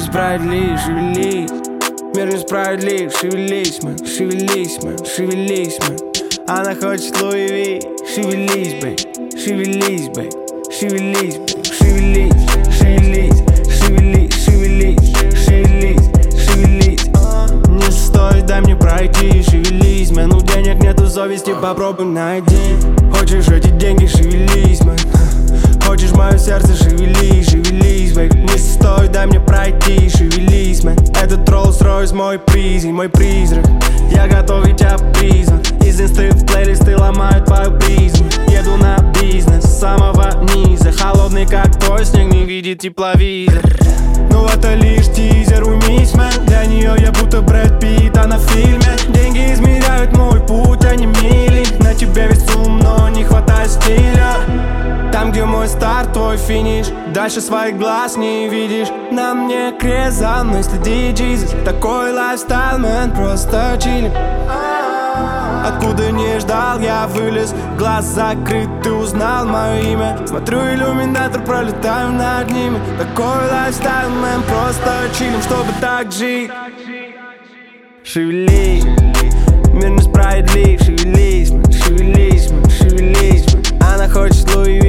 несправедлив, шевелись. Мир несправедлив, шевелись, мэн, шевелись, мэн, шевелись, мэн. Она хочет Луи Ви, шевелись, бэй, шевелись, бэй, шевелись, бэй, шевелись, шевелись, шевелись, шевелись, шевелись, шевелись. Не стоит, дай мне пройти, шевелись, мэн. У денег нету совести, попробуй найди. Хочешь эти деньги, шевелись, мэн. Хочешь мое сердце, шевелись, шевелись, бэй. Не стоит, дай мне пройти, шевелись, мэн. Этот Rolls-Royce мой приз и мой призрак. Я готов, ведь я призван. Из инсты в плейлисты ломают твою призму. Еду на бизнес с самого низа. Холодный как твой снег, не видит тепловизор. Ну это лишь тизер, уймись, мэн. Для нее я будто Брэд Питт, а на фильме. Деньги измеряют мой путь, а не мили. На тебе весь ум, но не хватает стиля. Там, где мой старт, твой финиш. Дальше своих глаз не видишь. На мне крест, за мной следи, Jesus. Такой лайфстайл, мэн, просто чилим. Откуда не ждал, я вылез. Глаз закрыт, ты узнал мое имя. Смотрю иллюминатор, пролетаю над ними. Такой лайфстайл, мэн, просто чилим, чтобы так жить. Шевелись, мир несправедлив, шевелись, мэн, шевелись, мэн, шевелись, мэн. Она хочет Луи